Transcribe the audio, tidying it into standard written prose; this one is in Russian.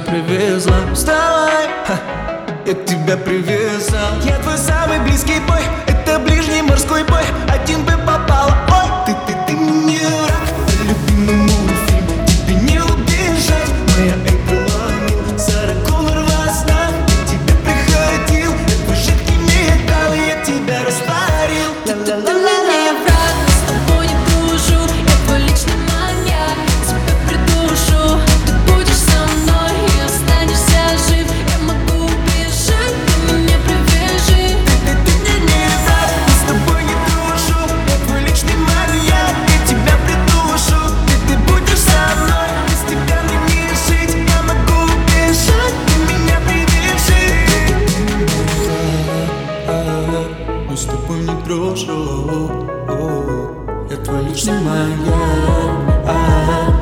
привезла. Вставай, я тебя привезла. Я твой самый близкий бой, это ближний морской бой. Один бы попала, ой, ты мне рак. Любимый мультфильм, тебе не убежать. Моя эколония, Сара Коннор во снах. Я тебя приходил, я твой жидкий металл, я тебя растворил. Ты мне не враг, с тобой не дружу. Я твой личный маньяк, тебя придушу. Ты будешь со мной и останешься жив. Я могу убежать, ты меня привяжи. Ты мне не враг, с тобой не дружу. Я твой личный маньяк, я тебя придушу. Ты будешь со мной, без тебя мне не жить. Я могу убежать, ты меня привяжи. Мы с тобой не дружу. Я твой личный маньяк.